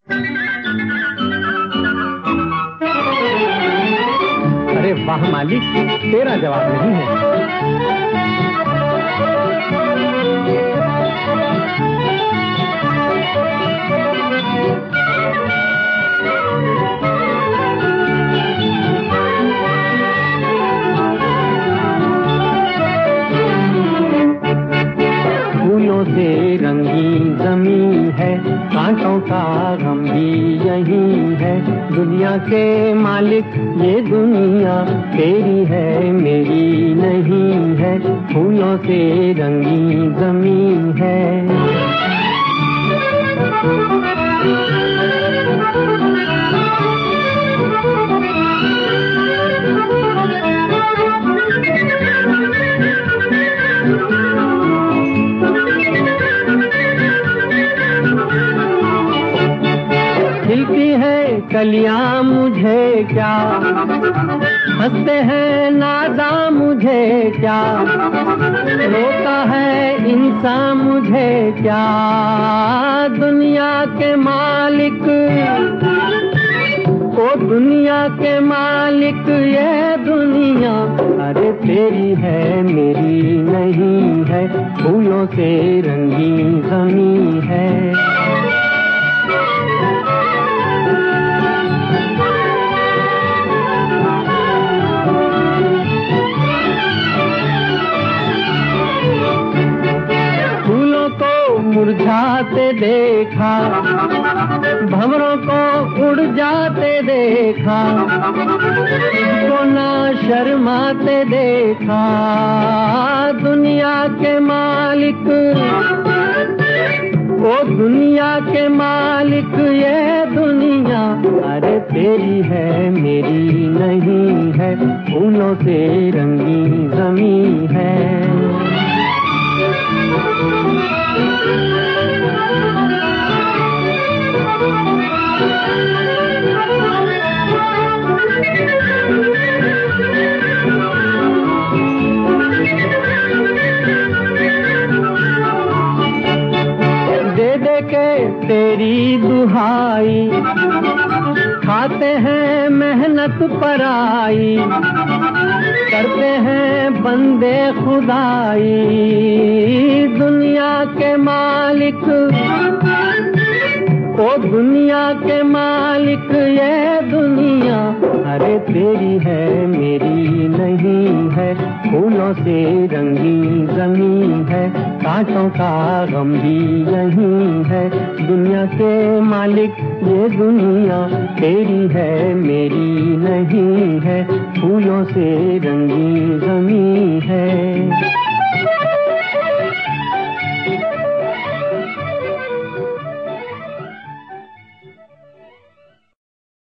अरे वाह मालिक, तेरा जवाब नहीं है। फूलों से रंगी ज़मीं है, कांटों का गम भी यही है। दुनिया के मालिक ये दुनिया तेरी है मेरी नहीं है। फूलों से रंगी ज़मीं है। खिलती है कलियां मुझे क्या, हंसते हैं नादा मुझे क्या, रोता है इंसान मुझे क्या। दुनिया के मालिक, ओ दुनिया के मालिक ये दुनिया अरे तेरी है मेरी नहीं है। फूलों से रंगी ज़मीं है। मुरझाते देखा, भंवरों को उड़ जाते देखा, को ना शर्माते देखा। दुनिया के मालिक, ओ दुनिया के मालिक ये दुनिया अरे तेरी है मेरी नहीं है। फूलों से रंगी ज़मीं है। दे दे के तेरी दुहाई, खाते हैं मेहनत पराई, करते हैं बंदे खुदाई। दुनिया के मालिक, ओ दुनिया के मालिक ये दुनिया अरे तेरी है मेरी नहीं है। फूलों से रंगी ज़मीं है, कांटों का गम भी यही है। दुनिया के मालिक ये दुनिया तेरी है मेरी नहीं है। फूलों से रंगी ज़मीं